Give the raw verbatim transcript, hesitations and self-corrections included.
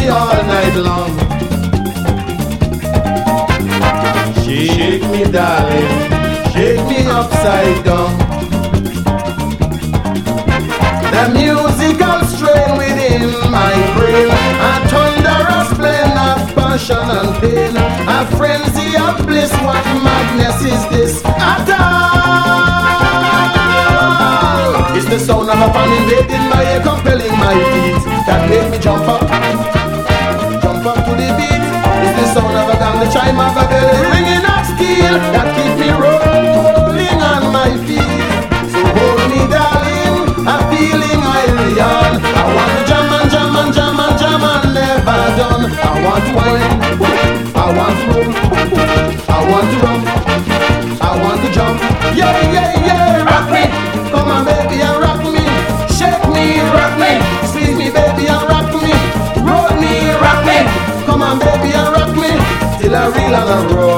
me all night long. Shake me, darling, shake me upside down. The musical strain within my brain, a thunderous flame of passion and pain, a frenzy of bliss. What madness is this at all? It's the sound of a pan invading my ear, compelling my feet, that made me jump up, jump up to the beat. It's the sound of a gun, the chime of a bell, ringing of steel, that keep me rolling on my feet. So hold me, darling, a feeling highly on. I want to jam and jam and jam and jam and never done. I want to wine, I want to roll, I want to run, I want to jump. Yeah, yeah, yeah, rock me. Come on, baby, and rock me. Shake me, rock me. Squeeze me, baby, and rock me. Roll me, rock me. Come on, baby, and rock me till I reel and I roll.